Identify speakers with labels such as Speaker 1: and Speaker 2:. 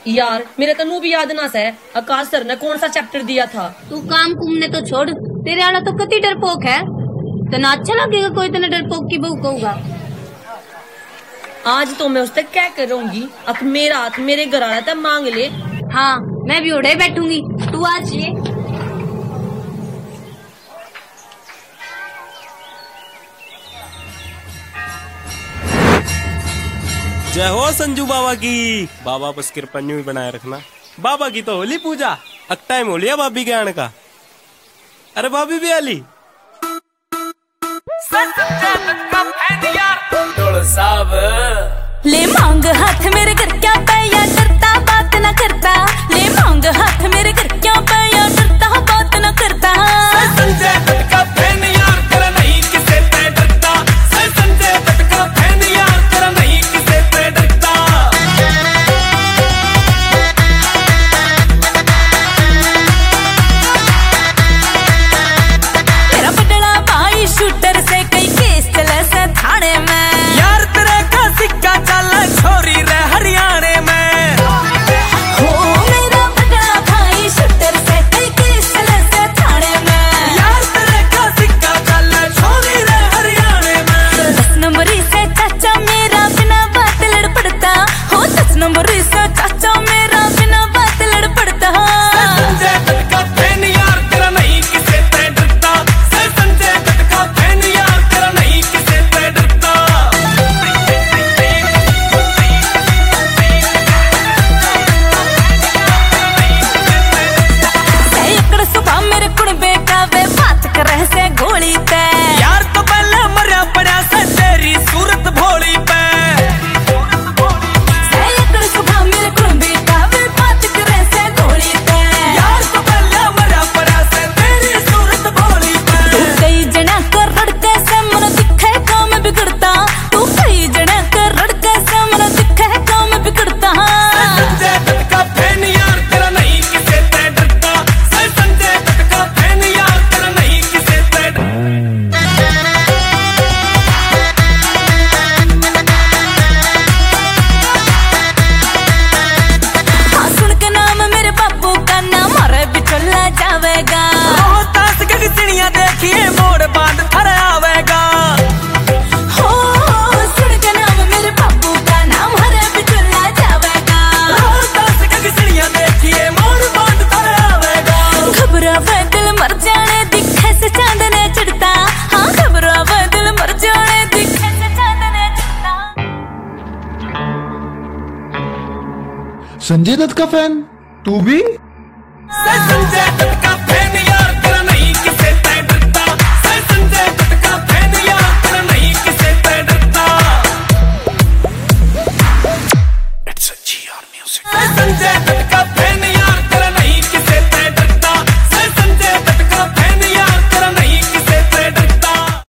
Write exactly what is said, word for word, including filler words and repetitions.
Speaker 1: यार मेरे तनु भी याद ना से आकाश सर ने कौन सा चैप्टर दिया था।
Speaker 2: तू काम कुमने तो छोड़, तेरे वाला तो कति डरपोक है। तना अच्छा लगेगा कोई तना डरपोक की बहू कहूगा।
Speaker 1: आज तो मैं उससे क्या करूंगी, अब मेरा हाथ मेरे घर आ था मांग ले।
Speaker 2: हाँ मैं भी उड़े बैठूंगी, तू आज ये
Speaker 3: जय हो संजू बाबा की। बाबा बस कृपा न्यू ही बनाए रखना। बाबा की तो होली पूजा, अब टाइम हो लिया भाभी के आने का। अरे भाभी भी आली।
Speaker 4: ले मांग हाथ मेरे घर क्या पे या डरता बात न करता। ले मांग हाथ मेरे घर क्या पे या डरता बात न करता।
Speaker 5: संजय दत्त का फैन यार तेरा नहीं किसे पे डरता। संजय दत्त का फैन यार तेरा नहीं किसे पे डरता।
Speaker 4: मेरा बदला भाई शूटर से कई केस चले से थाने में।
Speaker 5: यार तेरे का सिक्का चल छोरी रे हरियाणे में।
Speaker 4: हो मेरा बदला भाई शूटर से कई केस चले से थाने में।
Speaker 5: यार तेरे का सिक्का चल छोरी रे हरियाणे में।
Speaker 4: दस नंबरी से चाचा मेरा बिना बात लड़ पड़ता। हो दस नंबरी से चाचा मेरा बिना बात लड़ पड़ता।
Speaker 5: संजय दत्त का फैन यार तेरा नहीं किसे पे डरता। संजय दत्त का फैन यार तेरा नहीं किसे पे डरता।
Speaker 4: एकड़ सुबह मेरे कुड़बे का वे बात करे से गोली पे।
Speaker 5: यार तो पहले मरिया पड़ा से तेरी सूरत भोली पे।
Speaker 4: एकड़ सुबह मेरे कुड़बे का वे बात करे से गोली पे।
Speaker 5: यार तो पहले मरिया पड़ा से तेरी सूरत भोली पे।
Speaker 4: तू कई जना कर रड़के से मन दिखे काम बिगड़ता। तू कई जना कर रड़के से मन दिखे काम बिगड़ता।
Speaker 5: संजय दत्त का फैन यार तेरा नहीं किसे पे डरता। संजय दत्त का फैन यार तेरा नहीं किसे पे डरता।
Speaker 4: हाँ सुन के नाम मेरे बापू का नाम हरे बिचौला जावेगा।
Speaker 5: रोहतास के सिड़ियां देखिए मोड़ बांध थर आवेगा।
Speaker 4: हो सुन के नाम मेरे बापू का नाम हरे बिचौला जावेगा।
Speaker 5: रोहतास के सिड़ियां देखिए मोड़ बांध थर आवेगा।
Speaker 4: घबरा दिल मर जाने दिखे से चांदने चढ़ता। हाँ घबरा दिल मर जाने दिखे से चांदने चढ़ता।
Speaker 6: संजय दत्त का फैन तू भी?
Speaker 5: संजय दत्त का फैन यार तेरा नहीं किसे पे डरता। संजय दत्त का फैन यार तेरा नहीं किसे पे डरता। It's a G R music. Sanjay Dutt का